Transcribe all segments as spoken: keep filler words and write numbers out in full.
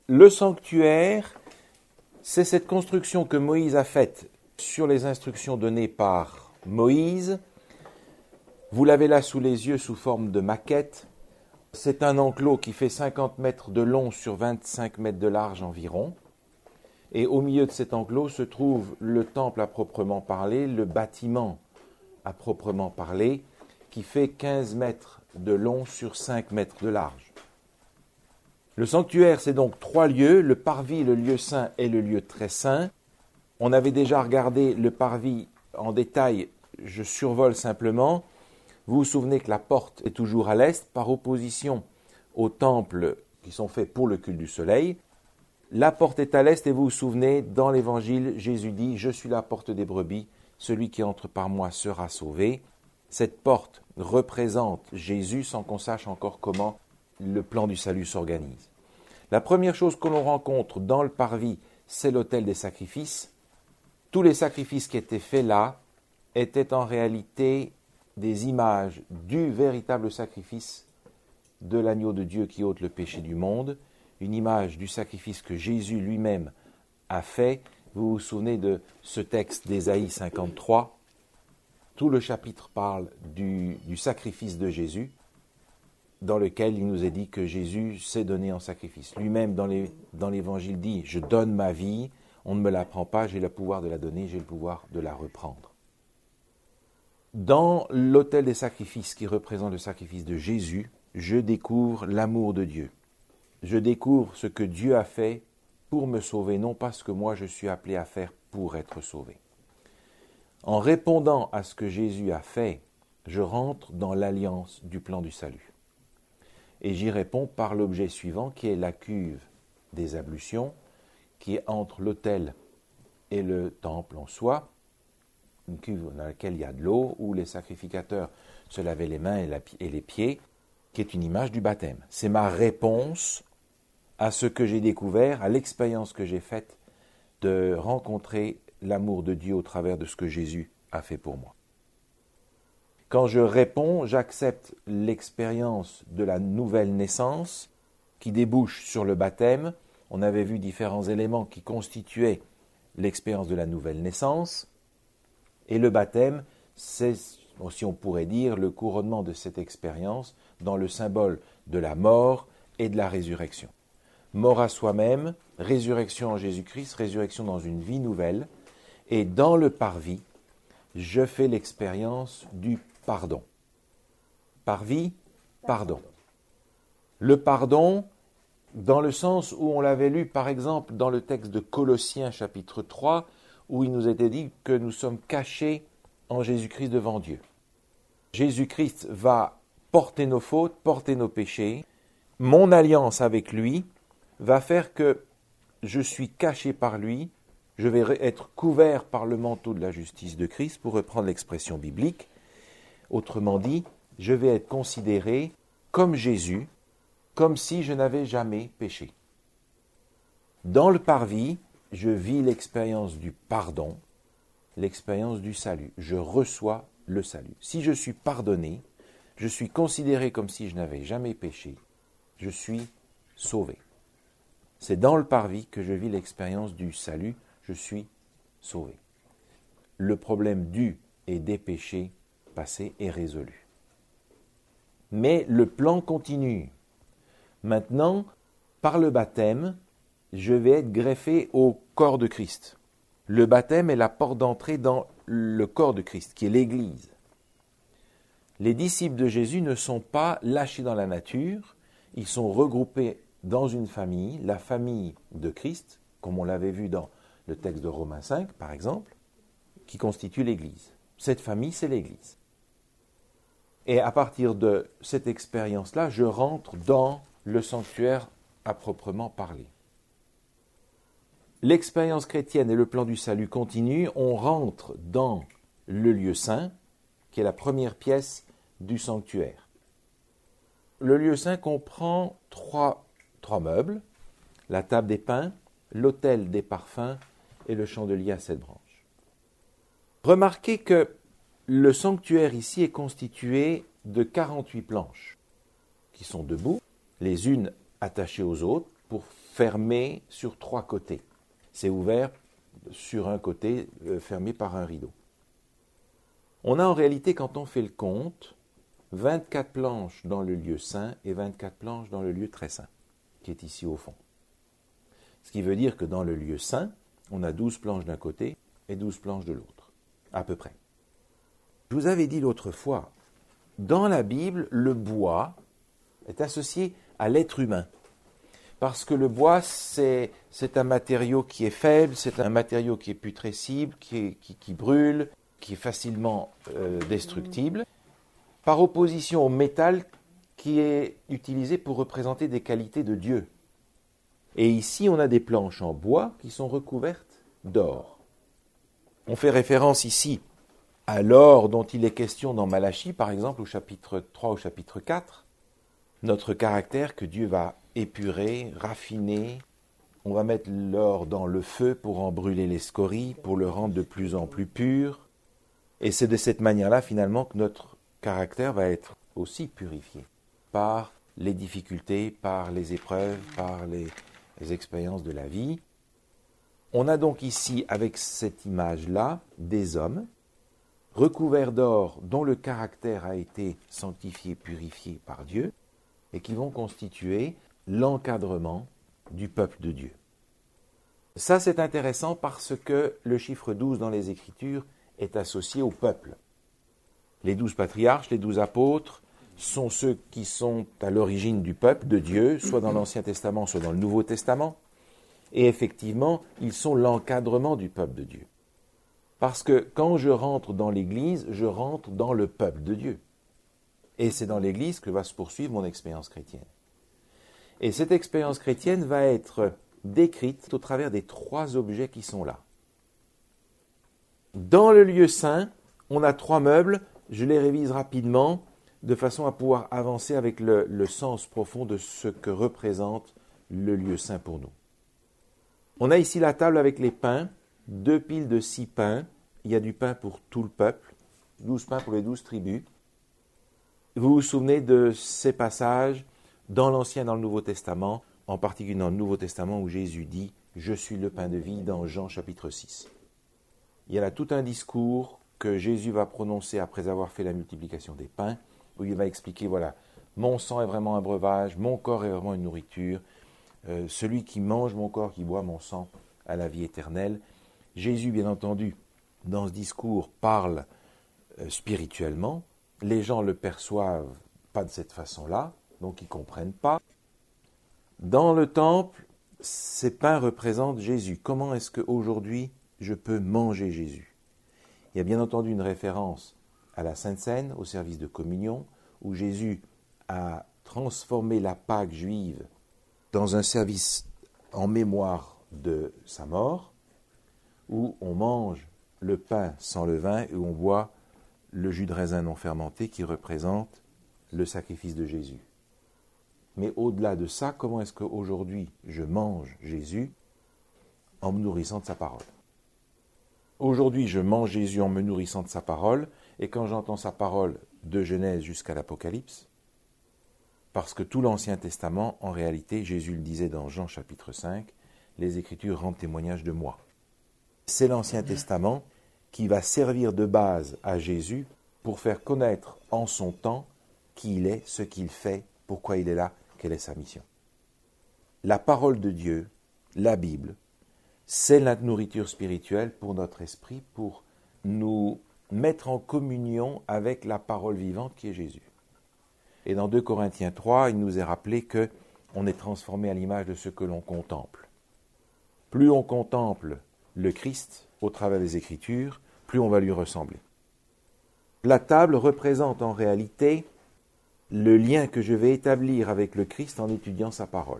Le sanctuaire, c'est cette construction que Moïse a faite sur les instructions données par Moïse. Vous l'avez là sous les yeux sous forme de maquette. C'est un enclos qui fait cinquante mètres de long sur vingt-cinq mètres de large environ. Et au milieu de cet enclos se trouve le temple à proprement parler, le bâtiment à proprement parler, qui fait quinze mètres de long sur cinq mètres de large. Le sanctuaire, c'est donc trois lieux, le parvis, le lieu saint et le lieu très saint. On avait déjà regardé le parvis en détail, je survole simplement. Vous vous souvenez que la porte est toujours à l'est, par opposition aux temples qui sont faits pour le culte du soleil. La porte est à l'est et vous vous souvenez, dans l'évangile, Jésus dit « Je suis la porte des brebis, celui qui entre par moi sera sauvé ». Cette porte représente Jésus sans qu'on sache encore comment le plan du salut s'organise. La première chose que l'on rencontre dans le parvis, c'est l'autel des sacrifices. Tous les sacrifices qui étaient faits là étaient en réalité des images du véritable sacrifice de l'agneau de Dieu qui ôte le péché du monde, une image du sacrifice que Jésus lui-même a fait. Vous vous souvenez de ce texte d'Ésaïe cinquante-trois. Tout le chapitre parle du, du sacrifice de Jésus, dans lequel il nous est dit que Jésus s'est donné en sacrifice. Lui-même, dans, les, dans l'Évangile, dit « Je donne ma vie, on ne me la prend pas, j'ai le pouvoir de la donner, j'ai le pouvoir de la reprendre ». Dans l'autel des sacrifices qui représente le sacrifice de Jésus, je découvre l'amour de Dieu. Je découvre ce que Dieu a fait pour me sauver, non pas ce que moi je suis appelé à faire pour être sauvé. En répondant à ce que Jésus a fait, je rentre dans l'alliance du plan du salut. Et j'y réponds par l'objet suivant, qui est la cuve des ablutions, qui est entre l'autel et le temple en soi, une cuve dans laquelle il y a de l'eau, où les sacrificateurs se lavaient les mains et, la, et les pieds, qui est une image du baptême. C'est ma réponse à ce que j'ai découvert, à l'expérience que j'ai faite de rencontrer l'amour de Dieu au travers de ce que Jésus a fait pour moi. Quand je réponds, j'accepte l'expérience de la nouvelle naissance qui débouche sur le baptême. On avait vu différents éléments qui constituaient l'expérience de la nouvelle naissance. Et le baptême, c'est, si on pourrait dire, le couronnement de cette expérience dans le symbole de la mort et de la résurrection. Mort à soi-même, résurrection en Jésus-Christ, résurrection dans une vie nouvelle. Et dans le parvis, je fais l'expérience du pardon. Parvis, pardon. Le pardon, dans le sens où on l'avait lu, par exemple, dans le texte de Colossiens chapitre trois, où il nous était dit que nous sommes cachés en Jésus-Christ devant Dieu. Jésus-Christ va porter nos fautes, porter nos péchés. Mon alliance avec lui va faire que je suis caché par lui, je vais être couvert par le manteau de la justice de Christ, pour reprendre l'expression biblique. Autrement dit, je vais être considéré comme Jésus, comme si je n'avais jamais péché. Dans le parvis, je vis l'expérience du pardon, l'expérience du salut. Je reçois le salut. Si je suis pardonné, je suis considéré comme si je n'avais jamais péché. Je suis sauvé. C'est dans le parvis que je vis l'expérience du salut. Je suis sauvé. Le problème du et des péchés passés est résolu. Mais le plan continue. Maintenant, par le baptême, je vais être greffé au corps de Christ. Le baptême est la porte d'entrée dans le corps de Christ, qui est l'Église. Les disciples de Jésus ne sont pas lâchés dans la nature, ils sont regroupés dans une famille, la famille de Christ, comme on l'avait vu dans le texte de Romains cinq, par exemple, qui constitue l'Église. Cette famille, c'est l'Église. Et à partir de cette expérience-là, je rentre dans le sanctuaire à proprement parler. L'expérience chrétienne et le plan du salut continuent. On rentre dans le lieu saint, qui est la première pièce du sanctuaire. Le lieu saint comprend trois, trois meubles, la table des pains, l'autel des parfums et le chandelier à sept branches. Remarquez que le sanctuaire ici est constitué de quarante-huit planches qui sont debout, les unes attaché aux autres pour fermer sur trois côtés. C'est ouvert sur un côté, euh, fermé par un rideau. On a en réalité, quand on fait le compte, vingt-quatre planches dans le lieu saint et vingt-quatre planches dans le lieu très saint, qui est ici au fond. Ce qui veut dire que dans le lieu saint, on a douze planches d'un côté et douze planches de l'autre, à peu près. Je vous avais dit l'autre fois, dans la Bible, le bois est associé à l'être humain. Parce que le bois, c'est, c'est un matériau qui est faible, c'est un matériau qui est putrescible, qui, est, qui, qui brûle, qui est facilement euh, destructible, par opposition au métal qui est utilisé pour représenter des qualités de Dieu. Et ici, on a des planches en bois qui sont recouvertes d'or. On fait référence ici à l'or dont il est question dans Malachie, par exemple, au chapitre trois, au chapitre quatre. Notre caractère que Dieu va épurer, raffiner. On va mettre l'or dans le feu pour en brûler les scories, pour le rendre de plus en plus pur. Et c'est de cette manière-là, finalement, que notre caractère va être aussi purifié par les difficultés, par les épreuves, par les, les expériences de la vie. On a donc ici, avec cette image-là, des hommes recouverts d'or dont le caractère a été sanctifié, purifié par Dieu, et qui vont constituer l'encadrement du peuple de Dieu. Ça, c'est intéressant parce que le chiffre douze dans les Écritures est associé au peuple. Les douze patriarches, les douze apôtres, sont ceux qui sont à l'origine du peuple de Dieu, soit dans l'Ancien Testament, soit dans le Nouveau Testament. Et effectivement, ils sont l'encadrement du peuple de Dieu. Parce que quand je rentre dans l'Église, je rentre dans le peuple de Dieu. Et c'est dans l'Église que va se poursuivre mon expérience chrétienne. Et cette expérience chrétienne va être décrite au travers des trois objets qui sont là. Dans le lieu saint, on a trois meubles, je les révise rapidement, de façon à pouvoir avancer avec le, le sens profond de ce que représente le lieu saint pour nous. On a ici la table avec les pains, deux piles de six pains, il y a du pain pour tout le peuple, douze pains pour les douze tribus. Vous vous souvenez de ces passages dans l'Ancien et dans le Nouveau Testament, en particulier dans le Nouveau Testament où Jésus dit « Je suis le pain de vie » dans Jean chapitre six. Il y a là tout un discours que Jésus va prononcer après avoir fait la multiplication des pains, où il va expliquer, voilà, mon sang est vraiment un breuvage, mon corps est vraiment une nourriture, euh, celui qui mange mon corps, qui boit mon sang, a la vie éternelle. Jésus, bien entendu, dans ce discours, parle euh, spirituellement. Les gens ne le perçoivent pas de cette façon-là, donc ils ne comprennent pas. Dans le temple, ces pains représentent Jésus. Comment est-ce qu'aujourd'hui, je peux manger Jésus? Il y a bien entendu une référence à la Sainte Seine, au service de communion, où Jésus a transformé la Pâque juive dans un service en mémoire de sa mort, où on mange le pain sans levain et où on boit le jus de raisin non fermenté qui représente le sacrifice de Jésus. Mais au-delà de ça, comment est-ce qu'aujourd'hui je mange Jésus en me nourrissant de sa parole? Aujourd'hui, je mange Jésus en me nourrissant de sa parole, et quand j'entends sa parole de Genèse jusqu'à l'Apocalypse, parce que tout l'Ancien Testament, en réalité, Jésus le disait dans Jean chapitre cinq, les Écritures rendent témoignage de moi. C'est l'Ancien Testament qui va servir de base à Jésus pour faire connaître en son temps qui il est, ce qu'il fait, pourquoi il est là, quelle est sa mission. La parole de Dieu, la Bible, c'est la nourriture spirituelle pour notre esprit, pour nous mettre en communion avec la parole vivante qui est Jésus. Et dans deux Corinthiens trois, il nous est rappelé qu'on est transformé à l'image de ce que l'on contemple. Plus on contemple le Christ au travers des Écritures, plus on va lui ressembler. La table représente en réalité le lien que je vais établir avec le Christ en étudiant sa parole.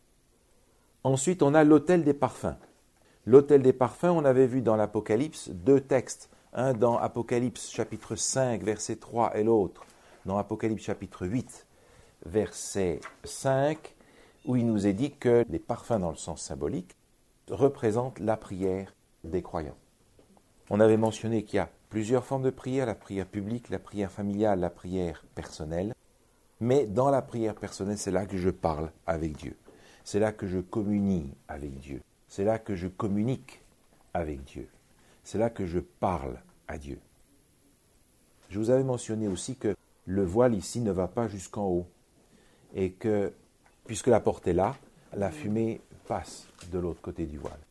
Ensuite, on a l'autel des parfums. L'autel des parfums, on avait vu dans l'Apocalypse deux textes, un dans Apocalypse chapitre cinq, verset trois, et l'autre dans Apocalypse chapitre huit, verset cinq, où il nous est dit que les parfums dans le sens symbolique représentent la prière des croyants. On avait mentionné qu'il y a plusieurs formes de prière, la prière publique, la prière familiale, la prière personnelle, mais dans la prière personnelle, c'est là que je parle avec Dieu. C'est là que je communie avec Dieu. C'est là que je communique avec Dieu. C'est là que je parle à Dieu. Je vous avais mentionné aussi que le voile ici ne va pas jusqu'en haut et que, puisque la porte est là, la fumée passe de l'autre côté du voile.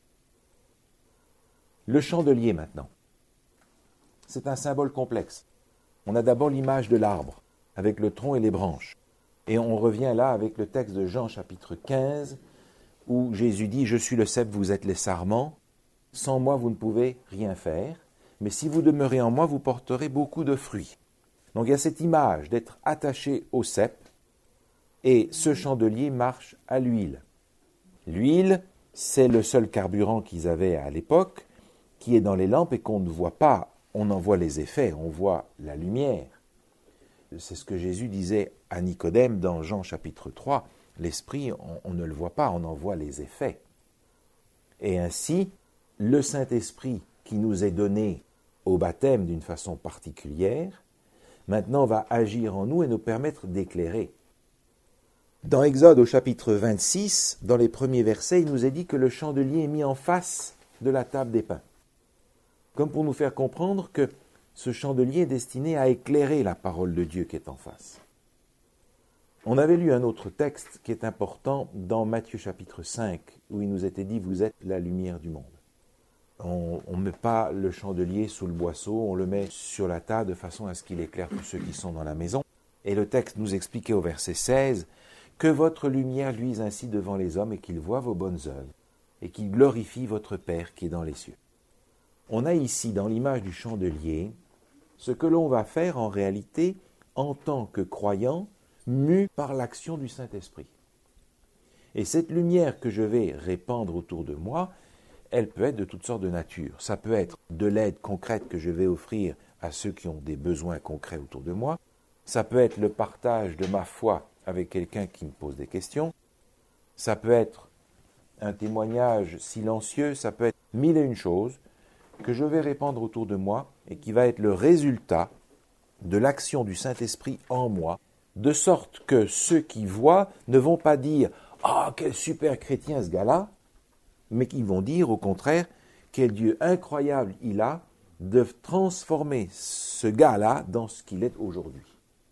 Le chandelier maintenant. C'est un symbole complexe. On a d'abord l'image de l'arbre, avec le tronc et les branches. Et on revient là avec le texte de Jean chapitre quinze, où Jésus dit « Je suis le cep, vous êtes les sarments. Sans moi, vous ne pouvez rien faire. Mais si vous demeurez en moi, vous porterez beaucoup de fruits. » Donc il y a cette image d'être attaché au cep, et ce chandelier marche à l'huile. L'huile, c'est le seul carburant qu'ils avaient à l'époque, qui est dans les lampes et qu'on ne voit pas. On en voit les effets, on voit la lumière. C'est ce que Jésus disait à Nicodème dans Jean chapitre trois. L'esprit, on, on ne le voit pas, on en voit les effets. Et ainsi, le Saint-Esprit qui nous est donné au baptême d'une façon particulière, maintenant va agir en nous et nous permettre d'éclairer. Dans Exode au chapitre vingt-six, dans les premiers versets, il nous est dit que le chandelier est mis en face de la table des pains. Comme pour nous faire comprendre que ce chandelier est destiné à éclairer la parole de Dieu qui est en face. On avait lu un autre texte qui est important dans Matthieu chapitre cinq, où il nous était dit « Vous êtes la lumière du monde ». On ne met pas le chandelier sous le boisseau, on le met sur la table de façon à ce qu'il éclaire tous ceux qui sont dans la maison. Et le texte nous expliquait au verset seize que votre lumière luise ainsi devant les hommes et qu'ils voient vos bonnes œuvres et qu'ils glorifient votre Père qui est dans les cieux. On a ici, dans l'image du chandelier, ce que l'on va faire en réalité en tant que croyant, mu par l'action du Saint-Esprit. Et cette lumière que je vais répandre autour de moi, elle peut être de toutes sortes de natures. Ça peut être de l'aide concrète que je vais offrir à ceux qui ont des besoins concrets autour de moi. Ça peut être le partage de ma foi avec quelqu'un qui me pose des questions. Ça peut être un témoignage silencieux. Ça peut être mille et une choses que je vais répandre autour de moi et qui va être le résultat de l'action du Saint-Esprit en moi, de sorte que ceux qui voient ne vont pas dire « Ah, quel super chrétien ce gars-là !» mais qui vont dire au contraire « Quel Dieu incroyable il a de transformer ce gars-là dans ce qu'il est aujourd'hui. »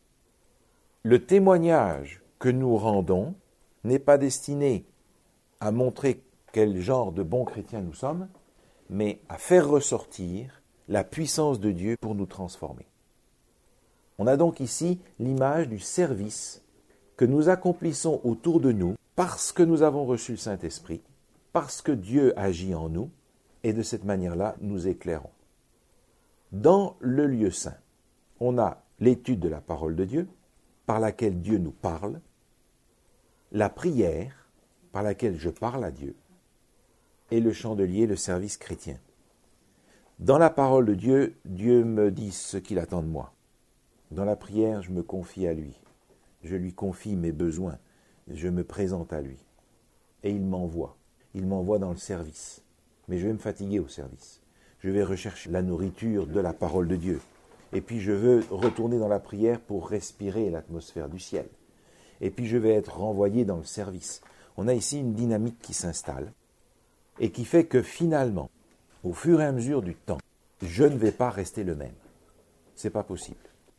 Le témoignage que nous rendons n'est pas destiné à montrer quel genre de bons chrétiens nous sommes, mais à faire ressortir la puissance de Dieu pour nous transformer. On a donc ici l'image du service que nous accomplissons autour de nous parce que nous avons reçu le Saint-Esprit, parce que Dieu agit en nous, et de cette manière-là, nous éclairons. Dans le lieu saint, on a l'étude de la parole de Dieu, par laquelle Dieu nous parle, la prière, par laquelle je parle à Dieu, et le chandelier, le service chrétien. Dans la parole de Dieu, Dieu me dit ce qu'il attend de moi. Dans la prière, je me confie à lui. Je lui confie mes besoins. Je me présente à lui. Et il m'envoie. Il m'envoie dans le service. Mais je vais me fatiguer au service. Je vais rechercher la nourriture de la parole de Dieu. Et puis je veux retourner dans la prière pour respirer l'atmosphère du ciel. Et puis je vais être renvoyé dans le service. On a ici une dynamique qui s'installe et qui fait que finalement, au fur et à mesure du temps, je ne vais pas rester le même. C'est pas possible.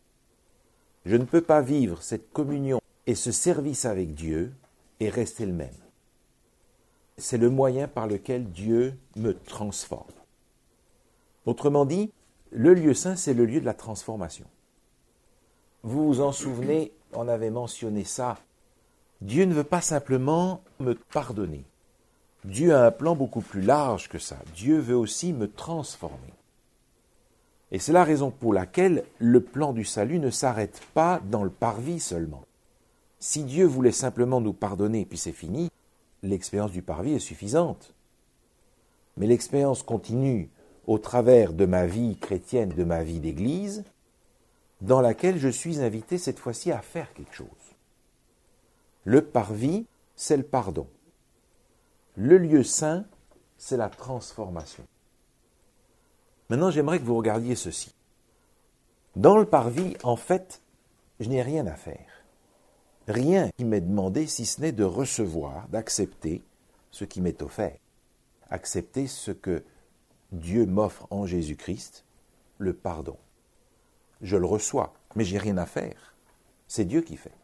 Je ne peux pas vivre cette communion et ce service avec Dieu et rester le même. C'est le moyen par lequel Dieu me transforme. Autrement dit, le lieu saint, c'est le lieu de la transformation. Vous vous en souvenez, on avait mentionné ça. Dieu ne veut pas simplement me pardonner. Dieu a un plan beaucoup plus large que ça. Dieu veut aussi me transformer. Et c'est la raison pour laquelle le plan du salut ne s'arrête pas dans le parvis seulement. Si Dieu voulait simplement nous pardonner, puis c'est fini, l'expérience du parvis est suffisante. Mais l'expérience continue au travers de ma vie chrétienne, de ma vie d'église, dans laquelle je suis invité cette fois-ci à faire quelque chose. Le parvis, c'est le pardon. Le lieu saint, c'est la transformation. Maintenant, j'aimerais que vous regardiez ceci. Dans le parvis, en fait, je n'ai rien à faire. rien qui m'est demandé si ce n'est de recevoir, d'accepter ce qui m'est offert. Accepter ce que Dieu m'offre en Jésus-Christ, le pardon. Je le reçois, mais j'ai rien à faire. C'est Dieu qui fait.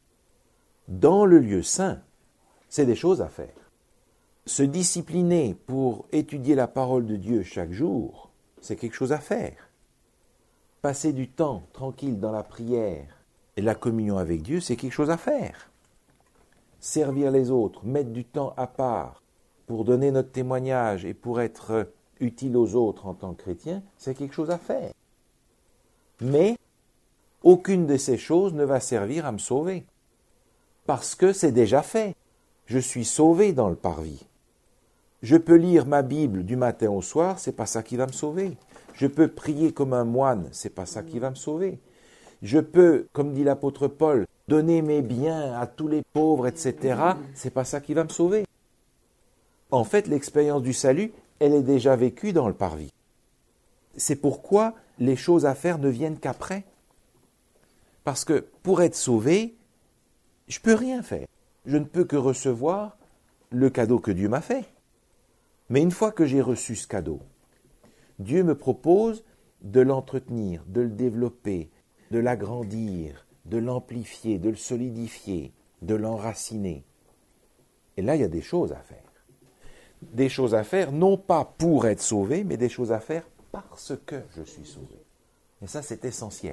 Dans le lieu saint, c'est des choses à faire. Se discipliner pour étudier la parole de Dieu chaque jour, c'est quelque chose à faire. Passer du temps tranquille dans la prière et la communion avec Dieu, c'est quelque chose à faire. Servir les autres, mettre du temps à part pour donner notre témoignage et pour être utile aux autres en tant que chrétien, c'est quelque chose à faire. Mais aucune de ces choses ne va servir à me sauver. Parce que c'est déjà fait. Je suis sauvé dans le parvis. Je peux lire ma Bible du matin au soir, c'est pas ça qui va me sauver. Je peux prier comme un moine, c'est pas ça qui va me sauver. Je peux, comme dit l'apôtre Paul, donner mes biens à tous les pauvres, et cetera. C'est pas ça qui va me sauver. En fait, l'expérience du salut, elle est déjà vécue dans le parvis. C'est pourquoi les choses à faire ne viennent qu'après. Parce que pour être sauvé, je ne peux rien faire. Je ne peux que recevoir le cadeau que Dieu m'a fait. Mais une fois que j'ai reçu ce cadeau, Dieu me propose de l'entretenir, de le développer, de l'agrandir, de l'amplifier, de le solidifier, de l'enraciner. Et là, il y a des choses à faire. Des choses à faire, non pas pour être sauvé, mais des choses à faire parce que je suis sauvé. Et ça, c'est essentiel.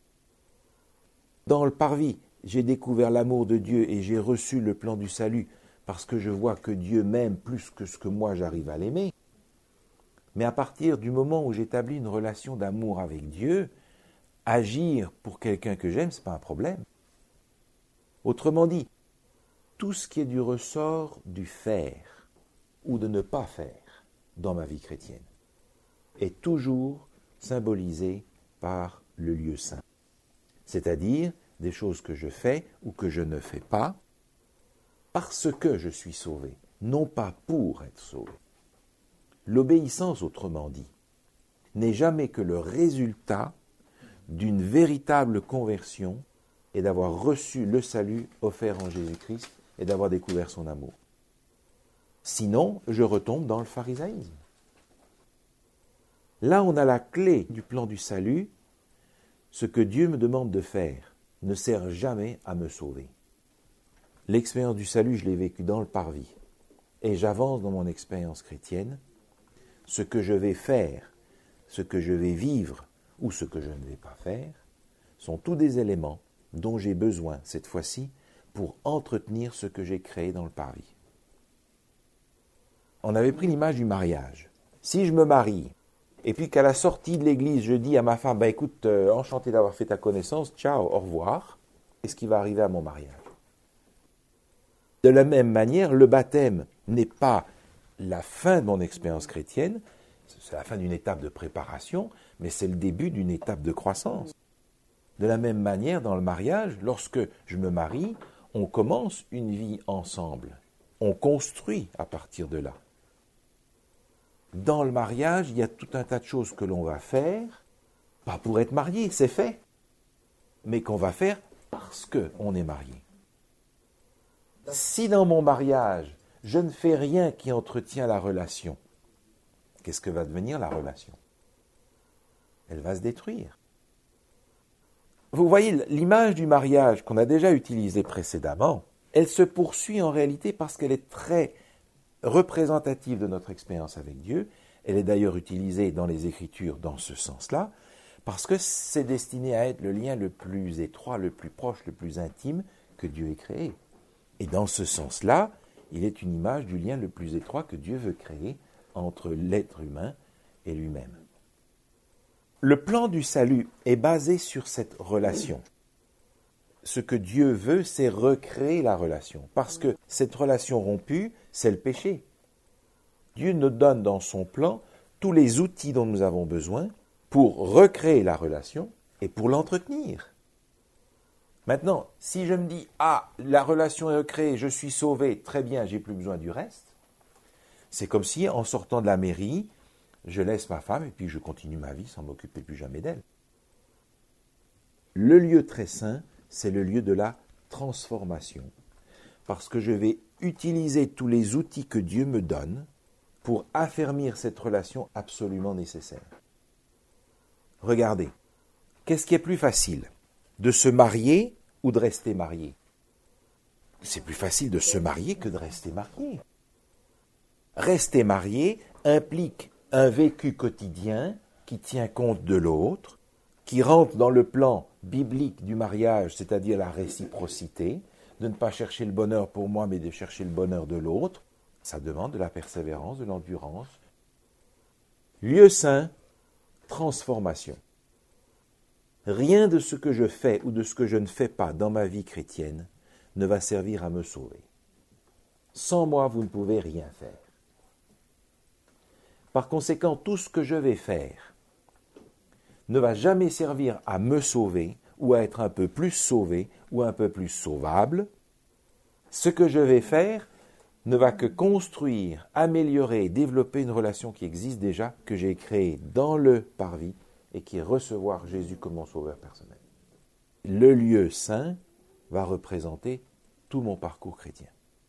Dans le parvis, j'ai découvert l'amour de Dieu et j'ai reçu le plan du salut parce que je vois que Dieu m'aime plus que ce que moi j'arrive à l'aimer. Mais à partir du moment où j'établis une relation d'amour avec Dieu, agir pour quelqu'un que j'aime, ce n'est pas un problème. Autrement dit, tout ce qui est du ressort du faire ou de ne pas faire dans ma vie chrétienne est toujours symbolisé par le lieu saint. C'est-à-dire des choses que je fais ou que je ne fais pas parce que je suis sauvé, non pas pour être sauvé. L'obéissance, autrement dit, n'est jamais que le résultat d'une véritable conversion et d'avoir reçu le salut offert en Jésus-Christ et d'avoir découvert son amour. Sinon, je retombe dans le pharisaïsme. Là, on a la clé du plan du salut. Ce que Dieu me demande de faire ne sert jamais à me sauver. L'expérience du salut, je l'ai vécue dans le parvis. Et j'avance dans mon expérience chrétienne. Ce que je vais faire, ce que je vais vivre ou ce que je ne vais pas faire, sont tous des éléments dont j'ai besoin, cette fois-ci, pour entretenir ce que j'ai créé dans le parvis. On avait pris l'image du mariage. Si je me marie, et puis qu'à la sortie de l'église, je dis à ma femme, bah, écoute, euh, enchanté d'avoir fait ta connaissance, ciao, au revoir, qu'est-ce qui va arriver à mon mariage? De la même manière, le baptême n'est pas la fin de mon expérience chrétienne, c'est la fin d'une étape de préparation, mais c'est le début d'une étape de croissance. De la même manière, dans le mariage, lorsque je me marie, on commence une vie ensemble. On construit à partir de là. Dans le mariage, il y a tout un tas de choses que l'on va faire, pas pour être marié, c'est fait, mais qu'on va faire parce qu'on est marié. Si dans mon mariage, je ne fais rien qui entretient la relation, qu'est-ce que va devenir la relation? Elle va se détruire. Vous voyez, l'image du mariage qu'on a déjà utilisée précédemment, elle se poursuit en réalité parce qu'elle est très représentative de notre expérience avec Dieu. Elle est d'ailleurs utilisée dans les Écritures dans ce sens-là, parce que c'est destiné à être le lien le plus étroit, le plus proche, le plus intime que Dieu ait créé. Et dans ce sens-là, il est une image du lien le plus étroit que Dieu veut créer entre l'être humain et lui-même. Le plan du salut est basé sur cette relation. Ce que Dieu veut, c'est recréer la relation, parce que cette relation rompue, c'est le péché. Dieu nous donne dans son plan tous les outils dont nous avons besoin pour recréer la relation et pour l'entretenir. Maintenant, si je me dis « Ah, la relation est recréée, je suis sauvé, très bien, j'ai plus besoin du reste », c'est comme si, en sortant de la mairie, je laisse ma femme et puis je continue ma vie sans m'occuper plus jamais d'elle. Le lieu très saint, c'est le lieu de la transformation, parce que je vais utiliser tous les outils que Dieu me donne pour affermir cette relation absolument nécessaire. Regardez, qu'est-ce qui est plus facile? De se marier ou de rester marié? C'est plus facile de se marier que de rester marié. Rester marié implique un vécu quotidien qui tient compte de l'autre, qui rentre dans le plan biblique du mariage, c'est-à-dire la réciprocité, de ne pas chercher le bonheur pour moi, mais de chercher le bonheur de l'autre. Ça demande de la persévérance, de l'endurance. Lieu saint, transformation. Rien de ce que je fais ou de ce que je ne fais pas dans ma vie chrétienne ne va servir à me sauver. Sans moi, vous ne pouvez rien faire. Par conséquent, tout ce que je vais faire ne va jamais servir à me sauver ou à être un peu plus sauvé ou un peu plus sauvable. Ce que je vais faire ne va que construire, améliorer, développer une relation qui existe déjà, que j'ai créée dans le parvis et qui est recevoir Jésus comme mon sauveur personnel. Le lieu saint va représenter tout mon parcours chrétien.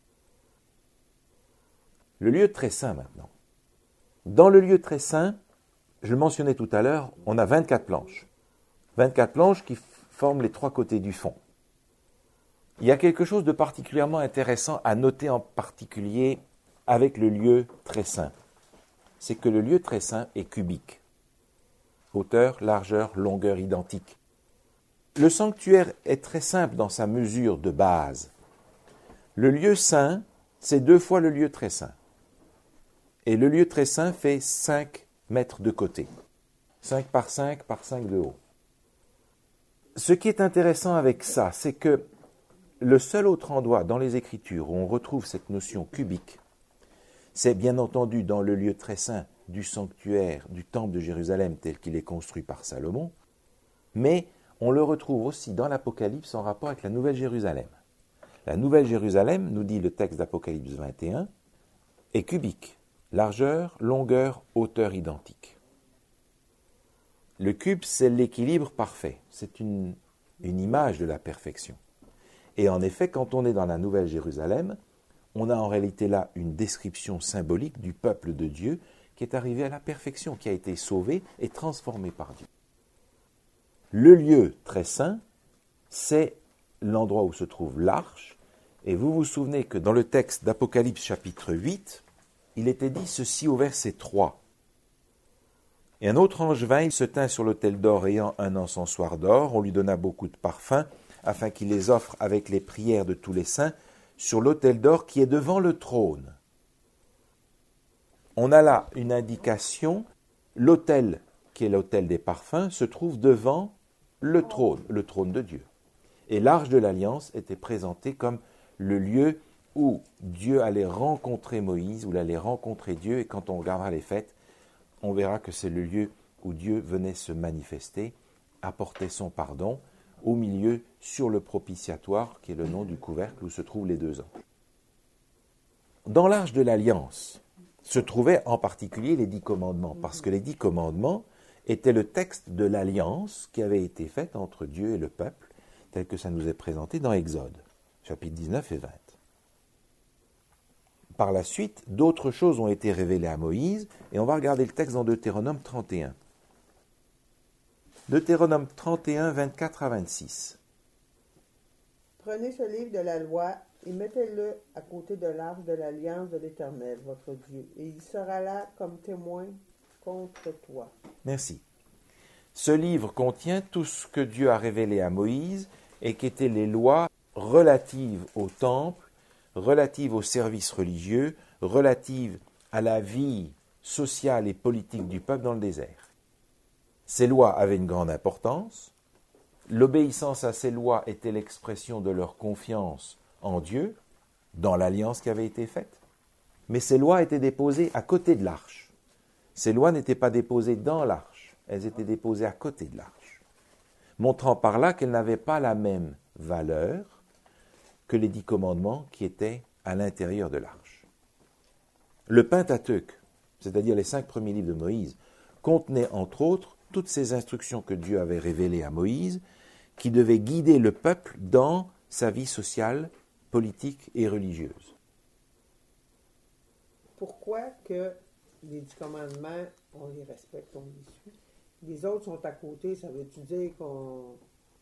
Le lieu très saint maintenant. Dans le lieu très saint, je le mentionnais tout à l'heure, on a vingt-quatre planches. vingt-quatre planches qui forment les trois côtés du fond. Il y a quelque chose de particulièrement intéressant à noter en particulier avec le lieu très saint. C'est que le lieu très saint est cubique. Hauteur, largeur, longueur identique. Le sanctuaire est très simple dans sa mesure de base. Le lieu saint, c'est deux fois le lieu très saint. Et le lieu très saint fait cinq mètres de côté. cinq par cinq par cinq de haut. Ce qui est intéressant avec ça, c'est que le seul autre endroit dans les Écritures où on retrouve cette notion cubique, c'est bien entendu dans le lieu très saint du sanctuaire du temple de Jérusalem tel qu'il est construit par Salomon, mais on le retrouve aussi dans l'Apocalypse en rapport avec la Nouvelle Jérusalem. La Nouvelle Jérusalem, nous dit le texte d'Apocalypse vingt et un, est cubique, largeur, longueur, hauteur identique. Le cube, c'est l'équilibre parfait, c'est une, une image de la perfection. Et en effet, quand on est dans la Nouvelle Jérusalem, on a en réalité là une description symbolique du peuple de Dieu qui est arrivé à la perfection, qui a été sauvé et transformé par Dieu. Le lieu très saint, c'est l'endroit où se trouve l'arche. Et vous vous souvenez que dans le texte d'Apocalypse chapitre huit, il était dit ceci au verset trois. Et un autre ange vint, il se tint sur l'autel d'or ayant un encensoir d'or, on lui donna beaucoup de parfums, afin qu'il les offre avec les prières de tous les saints, sur l'autel d'or qui est devant le trône. On a là une indication, l'autel qui est l'autel des parfums se trouve devant le trône, le trône de Dieu. Et l'arche de l'Alliance était présentée comme le lieu où Dieu allait rencontrer Moïse, où il allait rencontrer Dieu, et quand on regardera les fêtes, on verra que c'est le lieu où Dieu venait se manifester, apporter son pardon, au milieu, sur le propitiatoire, qui est le nom du couvercle où se trouvent les deux anges. Dans l'arche de l'Alliance se trouvaient en particulier les dix commandements, parce que les dix commandements étaient le texte de l'alliance qui avait été faite entre Dieu et le peuple, tel que ça nous est présenté dans Exode, chapitres dix-neuf et vingt. Par la suite, d'autres choses ont été révélées à Moïse, et on va regarder le texte dans Deutéronome trente et un. Deutéronome trente et un, vingt-quatre à vingt-six. Prenez ce livre de la loi et mettez-le à côté de l'arche de l'alliance de l'Éternel, votre Dieu, et il sera là comme témoin contre toi. Merci. Ce livre contient tout ce que Dieu a révélé à Moïse et qui étaient les lois relatives au temple, relatives aux services religieux, relatives à la vie sociale et politique du peuple dans le désert. Ces lois avaient une grande importance. L'obéissance à ces lois était l'expression de leur confiance en Dieu, dans l'alliance qui avait été faite. Mais ces lois étaient déposées à côté de l'arche. Ces lois n'étaient pas déposées dans l'arche, elles étaient déposées à côté de l'arche, montrant par là qu'elles n'avaient pas la même valeur que les dix commandements qui étaient à l'intérieur de l'arche. Le Pentateuque, c'est-à-dire les cinq premiers livres de Moïse, contenait entre autres toutes ces instructions que Dieu avait révélées à Moïse, qui devaient guider le peuple dans sa vie sociale, politique et religieuse. Pourquoi que les dix commandements, on les respecte, on les suit? Les autres sont à côté, ça veut-tu dire qu'on...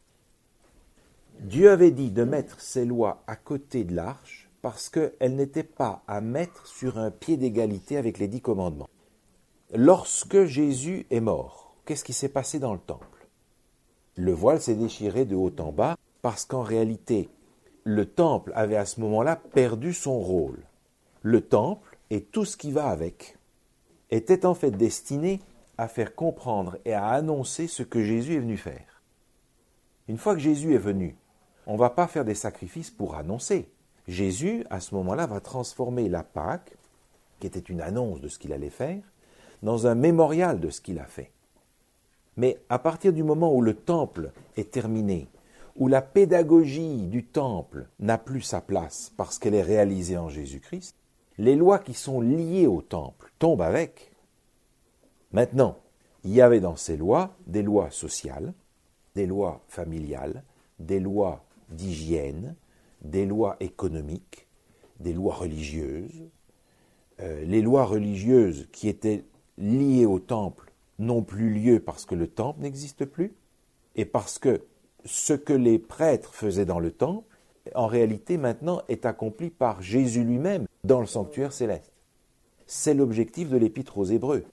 Dieu avait dit de mettre ses lois à côté de l'arche parce qu'elles n'étaient pas à mettre sur un pied d'égalité avec les dix commandements. Lorsque Jésus est mort, qu'est-ce qui s'est passé dans le temple? Le voile s'est déchiré de haut en bas parce qu'en réalité, le temple avait à ce moment-là perdu son rôle. Le temple et tout ce qui va avec était en fait destiné à faire comprendre et à annoncer ce que Jésus est venu faire. Une fois que Jésus est venu, on ne va pas faire des sacrifices pour annoncer. Jésus, à ce moment-là, va transformer la Pâque, qui était une annonce de ce qu'il allait faire, dans un mémorial de ce qu'il a fait. Mais à partir du moment où le temple est terminé, où la pédagogie du temple n'a plus sa place parce qu'elle est réalisée en Jésus-Christ, les lois qui sont liées au temple tombent avec. Maintenant, il y avait dans ces lois des lois sociales, des lois familiales, des lois d'hygiène, des lois économiques, des lois religieuses. Euh, les lois religieuses qui étaient liées au temple n'ont plus lieu parce que le temple n'existe plus et parce que ce que les prêtres faisaient dans le temple, en réalité maintenant est accompli par Jésus lui-même dans le sanctuaire céleste. C'est l'objectif de l'épître aux Hébreux.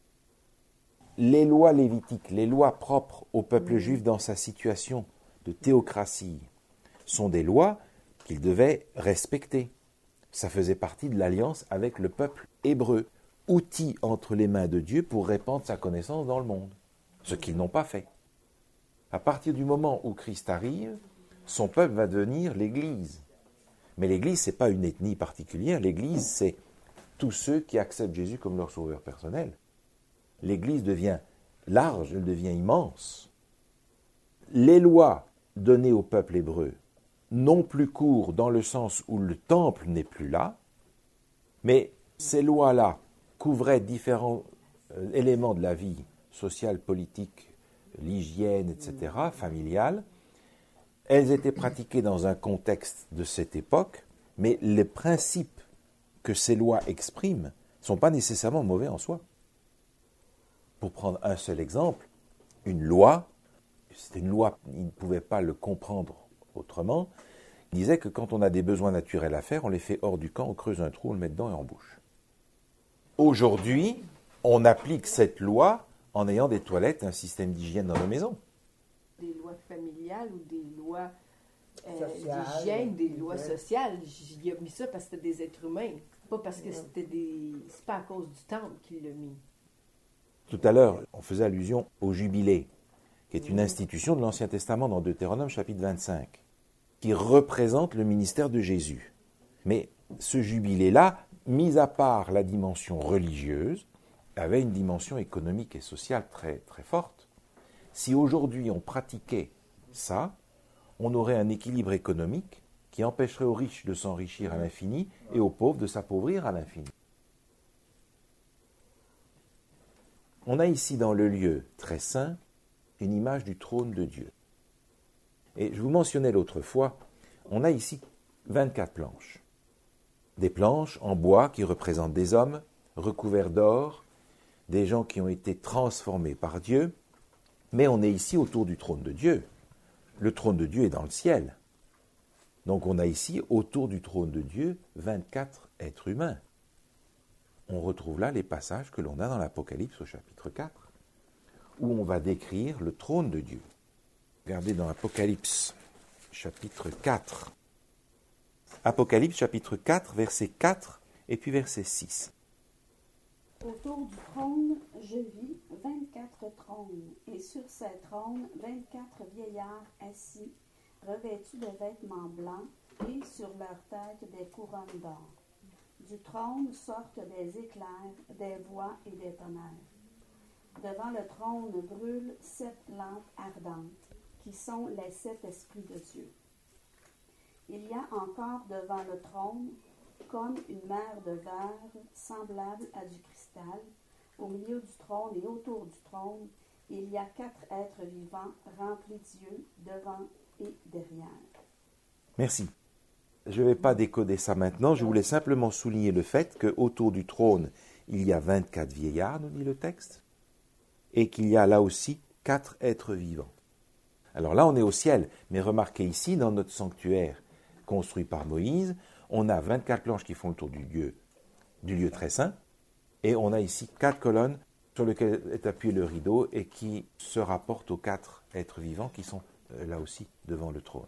Les lois lévitiques, les lois propres au peuple juif dans sa situation de théocratie, sont des lois qu'il devait respecter. Ça faisait partie de l'alliance avec le peuple hébreu, outil entre les mains de Dieu pour répandre sa connaissance dans le monde, ce qu'ils n'ont pas fait. À partir du moment où Christ arrive, son peuple va devenir l'Église. Mais l'Église, ce n'est pas une ethnie particulière, l'Église, c'est tous ceux qui acceptent Jésus comme leur sauveur personnel. L'Église devient large, elle devient immense. Les lois données au peuple hébreu n'ont plus cours dans le sens où le temple n'est plus là, mais ces lois-là couvraient différents euh, éléments de la vie sociale, politique, l'hygiène, et cetera, familiale. Elles étaient pratiquées dans un contexte de cette époque, mais les principes que ces lois expriment ne sont pas nécessairement mauvais en soi. Pour prendre un seul exemple, une loi, c'était une loi, ils ne pouvaient pas le comprendre autrement, il disait que quand on a des besoins naturels à faire, on les fait hors du camp, on creuse un trou, on le met dedans et on bouche. Aujourd'hui, on applique cette loi en ayant des toilettes, un système d'hygiène dans nos maisons. Des lois familiales ou des lois euh, Sociales, d'hygiène, des lois ouais. sociales. J'y ai mis ça parce que c'était des êtres humains, pas parce que c'était des... C'est pas à cause du temple qu'il l'a mis. Tout à l'heure, on faisait allusion au jubilé, qui est une institution de l'Ancien Testament dans Deutéronome chapitre vingt-cinq, qui représente le ministère de Jésus. Mais ce jubilé-là, mis à part la dimension religieuse, avait une dimension économique et sociale très, très forte. Si aujourd'hui on pratiquait ça, on aurait un équilibre économique qui empêcherait aux riches de s'enrichir à l'infini et aux pauvres de s'appauvrir à l'infini. On a ici dans le lieu très saint une image du trône de Dieu. Et je vous mentionnais l'autre fois, on a ici vingt-quatre planches. Des planches en bois qui représentent des hommes recouverts d'or, des gens qui ont été transformés par Dieu, mais on est ici autour du trône de Dieu. Le trône de Dieu est dans le ciel. Donc on a ici, autour du trône de Dieu, vingt-quatre êtres humains. On retrouve là les passages que l'on a dans l'Apocalypse au chapitre quatre, où on va décrire le trône de Dieu. Regardez dans Apocalypse, chapitre quatre. Apocalypse, chapitre quatre, verset quatre, et puis verset six. Autour du trône, je vis vingt-quatre trônes, et sur ces trônes, vingt-quatre vieillards assis, revêtus de vêtements blancs, et sur leurs têtes des couronnes d'or. Du trône sortent des éclairs, des voix et des tonnerres. Devant le trône brûlent sept lampes ardentes, qui sont les sept esprits de Dieu. Il y a encore devant le trône, comme une mer de verre semblable à du cristal, au milieu du trône et autour du trône, il y a quatre êtres vivants remplis d'yeux devant et derrière. Merci. Je ne vais pas décoder ça maintenant, je voulais simplement souligner le fait qu'autour du trône, il y a vingt-quatre vieillards, nous dit le texte, et qu'il y a là aussi quatre êtres vivants. Alors là, on est au ciel, mais remarquez ici, dans notre sanctuaire construit par Moïse, on a vingt-quatre planches qui font le tour du lieu, du lieu très saint, et on a ici quatre colonnes sur lesquelles est appuyé le rideau et qui se rapportent aux quatre êtres vivants qui sont euh, là aussi devant le trône.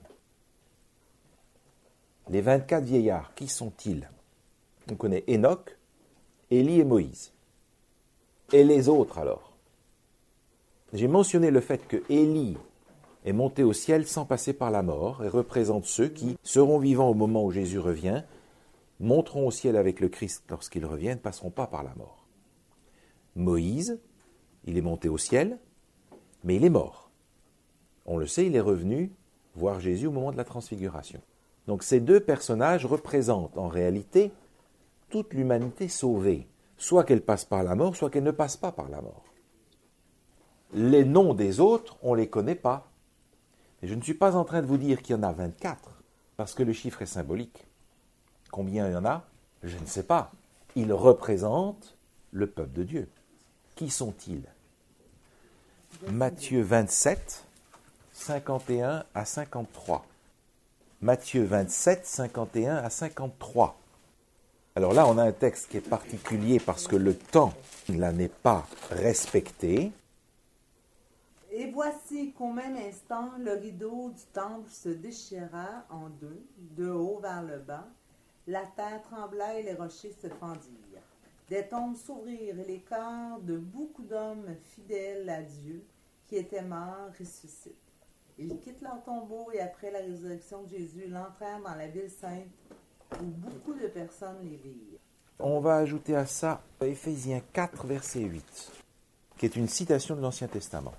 Les vingt-quatre vieillards, qui sont-ils? On connaît Enoch, Élie et Moïse. Et les autres alors? J'ai mentionné le fait que Élie est monté au ciel sans passer par la mort et représente ceux qui seront vivants au moment où Jésus revient, monteront au ciel avec le Christ lorsqu'il revient, ne passeront pas par la mort. Moïse, il est monté au ciel, mais il est mort. On le sait, il est revenu voir Jésus au moment de la transfiguration. Donc ces deux personnages représentent en réalité toute l'humanité sauvée, soit qu'elle passe par la mort, soit qu'elle ne passe pas par la mort. Les noms des autres, on ne les connaît pas. Et je ne suis pas en train de vous dire qu'il y en a vingt-quatre, parce que le chiffre est symbolique. Combien il y en a? Je ne sais pas. Ils représentent le peuple de Dieu. Qui sont-ils? Matthieu vingt-sept, cinquante et un à cinquante-trois. Matthieu vingt-sept, cinquante et un à cinquante-trois. Alors là, on a un texte qui est particulier parce que le temps, là, n'est pas respecté. Et voici qu'au même instant, le rideau du temple se déchira en deux, de haut vers le bas. La terre trembla et les rochers se fendirent. Des tombes s'ouvrirent et les corps de beaucoup d'hommes fidèles à Dieu qui étaient morts ressuscitent. Ils quittent leur tombeau et après la résurrection de Jésus, ils entrèrent dans la ville sainte où beaucoup de personnes les virent. On va ajouter à ça Éphésiens quatre, verset huit, qui est une citation de l'Ancien Testament.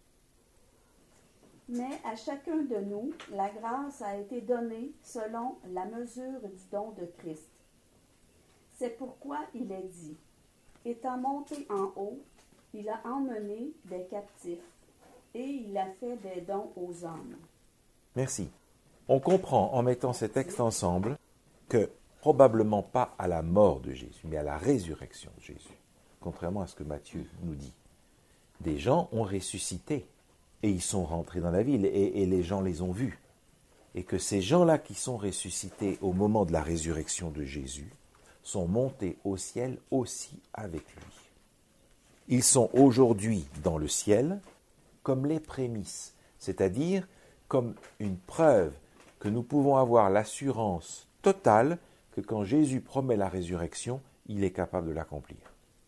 Mais à chacun de nous, la grâce a été donnée selon la mesure du don de Christ. C'est pourquoi il est dit, étant monté en haut, il a emmené des captifs et il a fait des dons aux hommes. Merci. On comprend en mettant ces textes ensemble que probablement pas à la mort de Jésus, mais à la résurrection de Jésus, contrairement à ce que Matthieu nous dit. Des gens ont ressuscité et ils sont rentrés dans la ville et, et les gens les ont vus. Et que ces gens-là qui sont ressuscités au moment de la résurrection de Jésus sont montés au ciel aussi avec lui. Ils sont aujourd'hui dans le ciel comme les prémices, c'est-à-dire comme une preuve que nous pouvons avoir l'assurance totale que quand Jésus promet la résurrection, il est capable de l'accomplir.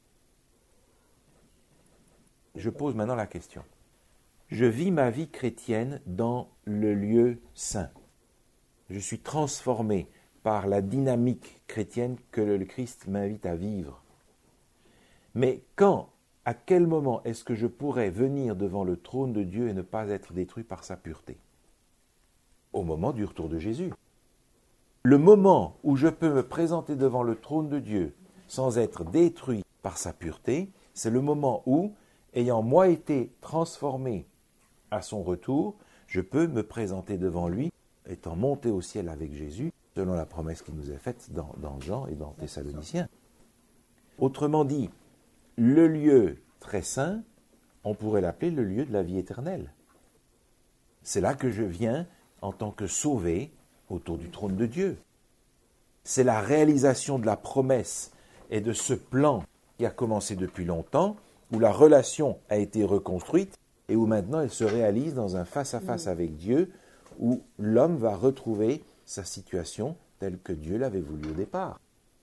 Je pose maintenant la question. Je vis ma vie chrétienne dans le lieu saint. Je suis transformé par la dynamique chrétienne que le Christ m'invite à vivre. Mais quand, à quel moment est-ce que je pourrais venir devant le trône de Dieu et ne pas être détruit par sa pureté? Au moment du retour de Jésus. Le moment où je peux me présenter devant le trône de Dieu sans être détruit par sa pureté, c'est le moment où, ayant moi été transformé à son retour, je peux me présenter devant lui, étant monté au ciel avec Jésus, selon la promesse qui nous est faite dans, dans Jean et dans Thessaloniciens. Autrement dit, le lieu très saint, on pourrait l'appeler le lieu de la vie éternelle. C'est là que je viens en tant que sauvé autour du trône de Dieu. C'est la réalisation de la promesse et de ce plan qui a commencé depuis longtemps, où la relation a été reconstruite et où maintenant elle se réalise dans un face-à-face avec Dieu, où l'homme va retrouver sa situation telle que Dieu l'avait voulu au départ.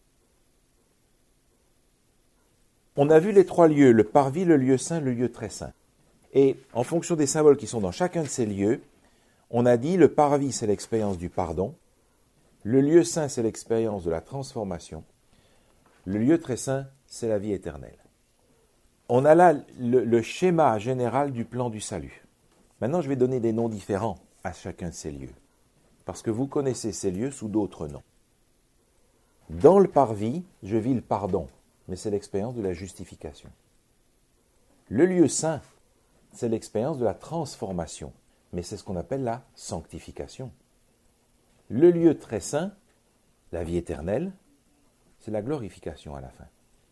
On a vu les trois lieux, le parvis, le lieu saint, le lieu très saint. Et en fonction des symboles qui sont dans chacun de ces lieux, on a dit le parvis, c'est l'expérience du pardon, le lieu saint, c'est l'expérience de la transformation, le lieu très saint, c'est la vie éternelle. On a là le, le schéma général du plan du salut. Maintenant, je vais donner des noms différents à chacun de ces lieux, parce que vous connaissez ces lieux sous d'autres noms. Dans le parvis, je vis le pardon, mais c'est l'expérience de la justification. Le lieu saint, c'est l'expérience de la transformation, mais c'est ce qu'on appelle la sanctification. Le lieu très saint, la vie éternelle, c'est la glorification à la fin.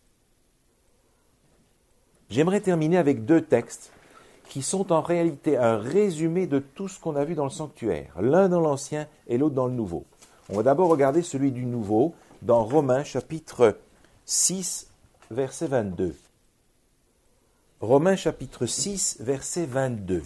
J'aimerais terminer avec deux textes qui sont en réalité un résumé de tout ce qu'on a vu dans le sanctuaire, l'un dans l'Ancien et l'autre dans le Nouveau. On va d'abord regarder celui du Nouveau dans Romains chapitre six, verset vingt-deux. Romains chapitre six, verset vingt-deux.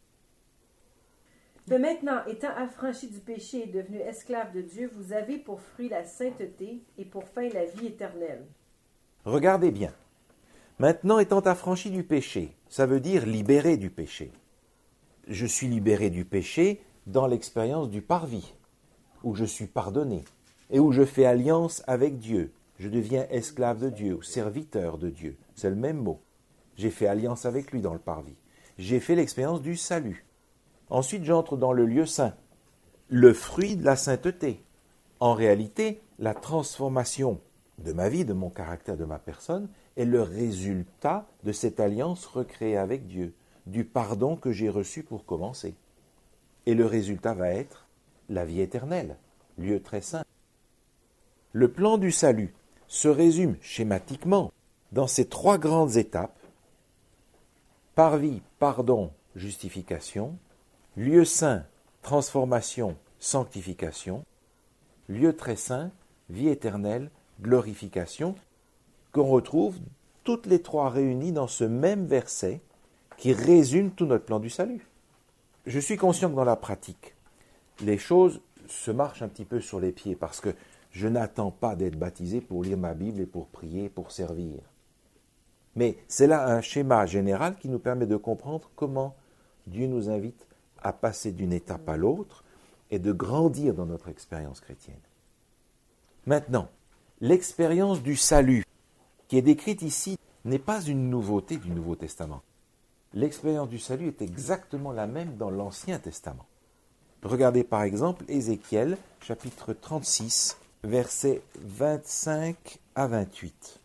De maintenant, étant affranchis du péché et devenus esclaves de Dieu, vous avez pour fruit la sainteté et pour fin la vie éternelle. Regardez bien. Maintenant, étant affranchi du péché, ça veut dire libéré du péché. Je suis libéré du péché dans l'expérience du parvis, où je suis pardonné, et où je fais alliance avec Dieu. Je deviens esclave de Dieu, ou serviteur de Dieu. C'est le même mot. J'ai fait alliance avec lui dans le parvis. J'ai fait l'expérience du salut. Ensuite, j'entre dans le lieu saint, le fruit de la sainteté. En réalité, la transformation de ma vie, de mon caractère, de ma personne, est le résultat de cette alliance recréée avec Dieu, du pardon que j'ai reçu pour commencer. Et le résultat va être la vie éternelle, lieu très saint. Le plan du salut se résume schématiquement dans ces trois grandes étapes: parvis, pardon, justification; lieu saint, transformation, sanctification; lieu très saint, vie éternelle, glorification, qu'on retrouve toutes les trois réunies dans ce même verset qui résume tout notre plan du salut. Je suis conscient que dans la pratique, les choses se marchent un petit peu sur les pieds parce que je n'attends pas d'être baptisé pour lire ma Bible et pour prier, pour servir. Mais c'est là un schéma général qui nous permet de comprendre comment Dieu nous invite à passer d'une étape à l'autre et de grandir dans notre expérience chrétienne. Maintenant, l'expérience du salut qui est décrite ici n'est pas une nouveauté du Nouveau Testament. L'expérience du salut est exactement la même dans l'Ancien Testament. Regardez par exemple Ézéchiel, chapitre trente-six, versets vingt-cinq à vingt-huit.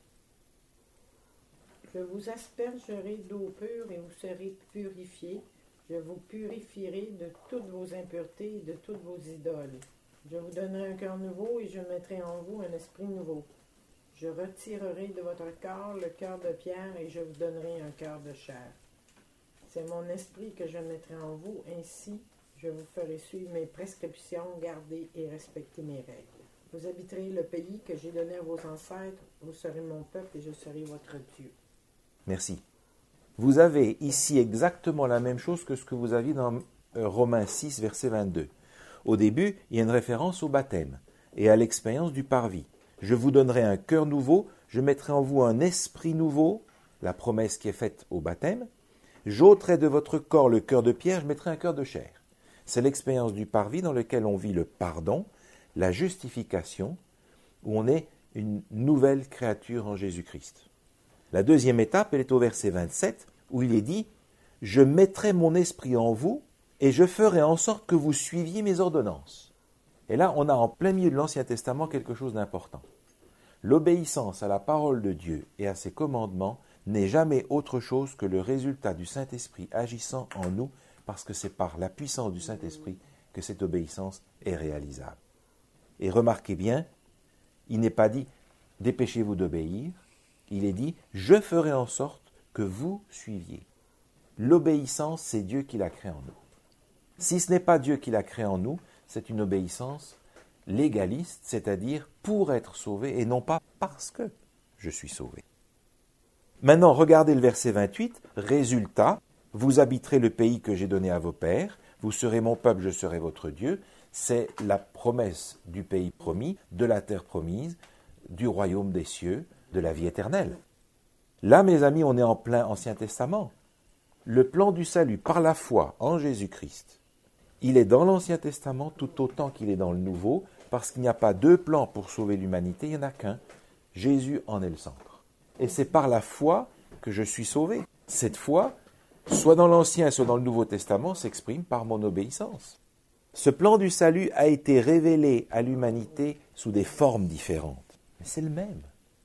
Je vous aspergerai d'eau pure et vous serez purifiés. Je vous purifierai de toutes vos impuretés et de toutes vos idoles. Je vous donnerai un cœur nouveau et je mettrai en vous un esprit nouveau. Je retirerai de votre corps le cœur de pierre et je vous donnerai un cœur de chair. C'est mon esprit que je mettrai en vous, ainsi je vous ferai suivre mes prescriptions, garder et respecter mes règles. Vous habiterez le pays que j'ai donné à vos ancêtres, vous serez mon peuple et je serai votre Dieu. Merci. Vous avez ici exactement la même chose que ce que vous aviez dans Romains six, verset vingt-deux. Au début, il y a une référence au baptême et à l'expérience du parvis. Je vous donnerai un cœur nouveau, je mettrai en vous un esprit nouveau, la promesse qui est faite au baptême. J'ôterai de votre corps le cœur de pierre, je mettrai un cœur de chair. C'est l'expérience du parvis dans lequel on vit le pardon, la justification, où on est une nouvelle créature en Jésus-Christ. La deuxième étape, elle est au verset vingt-sept, où il est dit « Je mettrai mon esprit en vous et je ferai en sorte que vous suiviez mes ordonnances. » Et là, on a en plein milieu de l'Ancien Testament quelque chose d'important. L'obéissance à la parole de Dieu et à ses commandements n'est jamais autre chose que le résultat du Saint-Esprit agissant en nous, parce que c'est par la puissance du Saint-Esprit que cette obéissance est réalisable. Et remarquez bien, il n'est pas dit « dépêchez-vous d'obéir », il est dit « je ferai en sorte que vous suiviez ». L'obéissance, c'est Dieu qui l'a créée en nous. Si ce n'est pas Dieu qui l'a créée en nous, c'est une obéissance légaliste, c'est-à-dire pour être sauvé et non pas parce que je suis sauvé. Maintenant, regardez le verset vingt-huit. Résultat, vous habiterez le pays que j'ai donné à vos pères, vous serez mon peuple, je serai votre Dieu. C'est la promesse du pays promis, de la terre promise, du royaume des cieux, de la vie éternelle. Là, mes amis, on est en plein Ancien Testament. Le plan du salut par la foi en Jésus-Christ, il est dans l'Ancien Testament tout autant qu'il est dans le Nouveau, parce qu'il n'y a pas deux plans pour sauver l'humanité, il n'y en a qu'un. Jésus en est le centre. Et c'est par la foi que je suis sauvé. Cette foi, soit dans l'Ancien, soit dans le Nouveau Testament, s'exprime par mon obéissance. Ce plan du salut a été révélé à l'humanité sous des formes différentes. Mais c'est le même.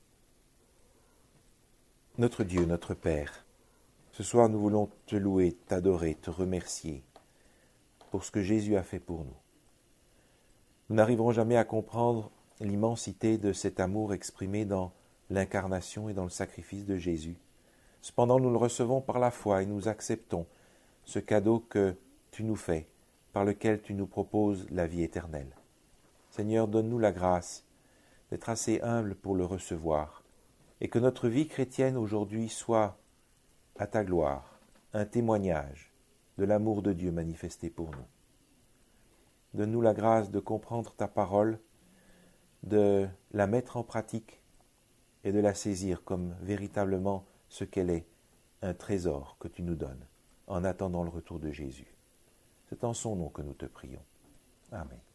Notre Dieu, notre Père, ce soir nous voulons te louer, t'adorer, te remercier pour ce que Jésus a fait pour nous. Nous n'arriverons jamais à comprendre l'immensité de cet amour exprimé dans l'incarnation et dans le sacrifice de Jésus. Cependant, nous le recevons par la foi et nous acceptons ce cadeau que tu nous fais, par lequel tu nous proposes la vie éternelle. Seigneur, donne-nous la grâce d'être assez humble pour le recevoir, et que notre vie chrétienne aujourd'hui soit, à ta gloire, un témoignage de l'amour de Dieu manifesté pour nous. Donne-nous la grâce de comprendre ta parole, de la mettre en pratique et de la saisir comme véritablement ce qu'elle est, un trésor que tu nous donnes en attendant le retour de Jésus. C'est en son nom que nous te prions. Amen.